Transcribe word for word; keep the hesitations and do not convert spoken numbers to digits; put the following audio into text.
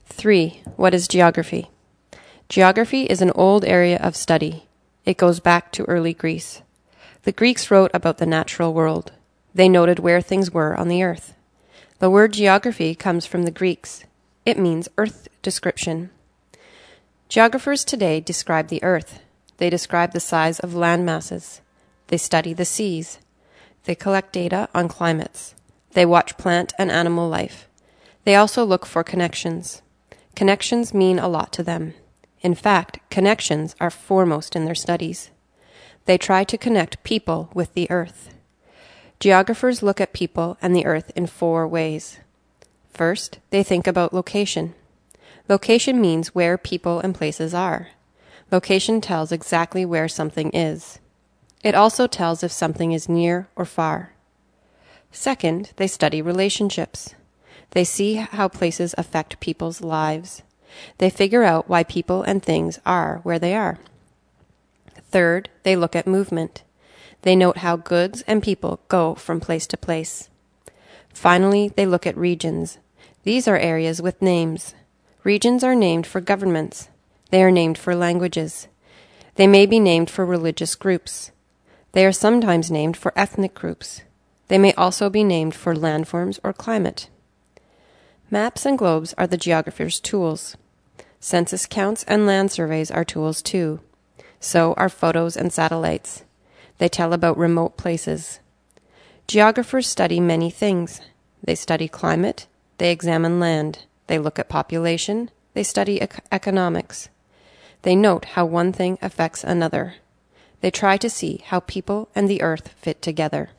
Three. What is geography? Geography is an old area of study. It goes back to early Greece. The Greeks wrote about the natural world. They noted where things were on the earth. The word geography comes from the Greeks. It means earth description. Geographers today describe the earth. They describe the size of land masses. They study the seas. They collect data on climates. They watch plant and animal life. They also look for connections. Connections mean a lot to them. In fact, connections are foremost in their studies. They try to connect people with the earth. Geographers look at people and the earth in four ways. First, they think about location. Location means where people and places are. Location tells exactly where something is. It also tells if something is near or far. Second, they study relationships. They see how places affect people's lives. They figure out why people and things are where they are. Third, they look at movement. They note how goods and people go from place to place. Finally, they look at regions. These are areas with names. Regions are named for governments. They are named for languages. They may be named for religious groups. They are sometimes named for ethnic groups. They may also be named for landforms or climate. Maps and globes are the geographer's tools. Census counts and land surveys are tools too. So are photos and satellites. They tell about remote places. Geographers study many things. They study climate. They examine land. They look at population. They study ec- economics. They note how one thing affects another. They try to see how people and the earth fit together.